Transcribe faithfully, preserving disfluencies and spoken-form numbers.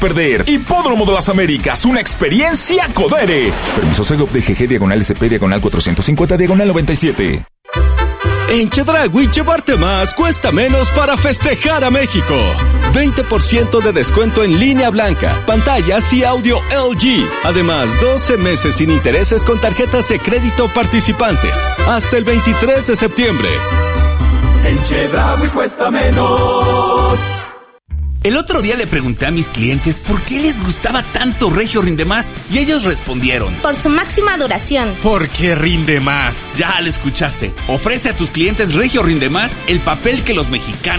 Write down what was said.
perder. Hipódromo de las Américas, una experiencia Codere. Permiso Segov de G G, diagonal S P, diagonal cuatrocientos cincuenta, diagonal noventa y siete. En Chedraui, llevarte más cuesta menos para festejar a México. veinte por ciento de descuento en línea blanca, pantallas y audio L G. Además, doce meses sin intereses con tarjetas de crédito participantes. Hasta el veintitrés de septiembre. En Chedraui cuesta menos. El otro día le pregunté a mis clientes por qué les gustaba tanto Regio Rinde Más y ellos respondieron: por su máxima duración. Porque rinde más. Ya lo escuchaste. Ofrece a tus clientes Regio Rinde Más, el papel que los mexicanos